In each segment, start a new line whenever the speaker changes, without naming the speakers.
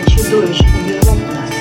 стая чудовищ убивает нас.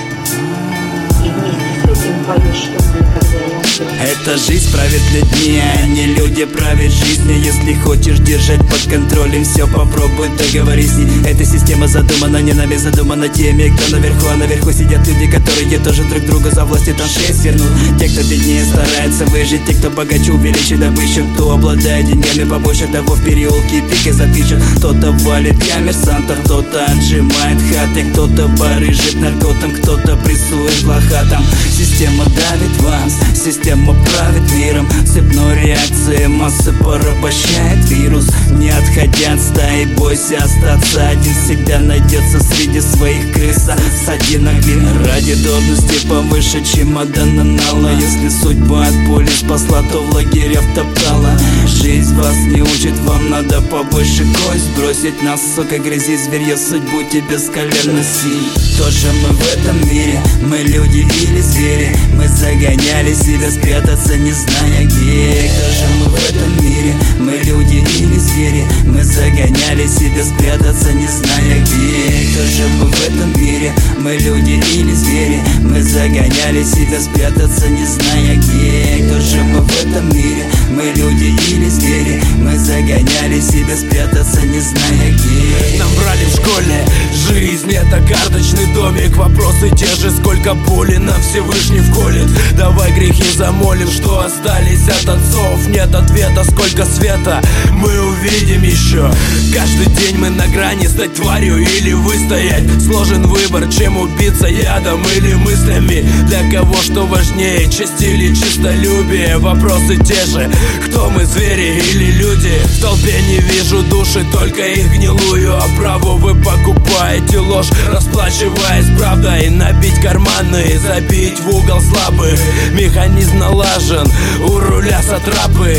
И вместе с этим поешь, что мы никогда не умрем.
Эта жизнь правит людьми, а не люди правят жизнью. Если хочешь держать под контролем все, попробуй договорись с ней. Эта система задумана не нами, задумана теми, кто наверху. А наверху сидят люди, которые тоже друг друга за властью там шесть вернут. Те, кто беднее, старается выжить. Те, кто богаче, увеличит добычу. Кто обладает деньгами побольше, того в переулке пики запишет. Кто-то валит коммерсантов, кто-то отжимает хаты, кто-то барыжит наркотом, кто-то прессует лохатом. Система давит вас, система правит миром. Цепной реакции массы порабощает вирус. Не отходя от стаи, бойся остаться один. Всегда найдется среди своих крыс один огонь. Ради должности повыше чемодана нала. Если судьба от пули спасла, то в лагеря втоптала. Жизнь вас не учит, вам надо побольше кость бросить. На сука грязи зверье судьбу тебе с колен носить. Тоже мы в этом мире, мы люди или звери. Мы загоняли себя спрятаться, не зная где. Тоже мы в этом мире, мы люди или звери. Мы загоняли себя спрятаться, не зная где. Тоже мы в этом мире, мы люди или звери. Мы загоняли себя спрятаться, не зная где. Тоже мы в этом мире, мы люди или звери. Мы загоняли себя спрятаться, не зная где.
Нам брали в школе, жизнь это карточный домик. Вопросы те же, сколько боли нам Всевышний вколет. Давай грехи замолим, что остались от отцов. Нет ответа, сколько света мы увидим еще. Каждый день мы на грани стать тварью или выстоять. Сложен выбор, чем убиться ядом или мыслями. Для кого что важнее, честь или честолюбие? Вопросы те же, кто мы, звери или люди? В толпе не вижу души, только их гнилую оправу. Вы покупаете ложь, расплачиваясь правдой. Набить карманы, забить в угол слабых. Механизм налажен, у руля сатрапы.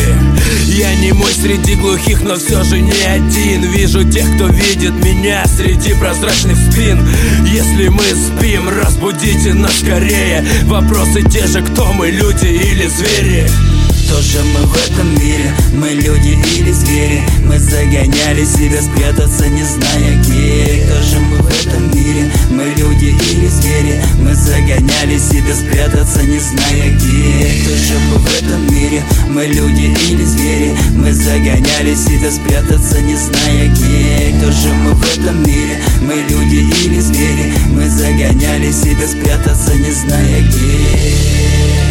Я не мой среди глухих, но все же не один. Вижу тех, кто видит меня среди прозрачных спин. Если мы спим, разбудите нас скорее. Вопросы те же, кто мы, люди или звери?
Тоже мы в этом мире, мы люди или звери. Мы загоняли себя спрятаться, не зная где. Тоже мы в этом мире, мы люди или звери. Мы загоняли себя спрятаться, не зная где. Тоже мы в этом мире, мы люди или звери. Мы загоняли себя спрятаться, не зная где. Тоже мы в этом мире, мы люди или звери. Мы загоняли себя спрятаться, не зная где.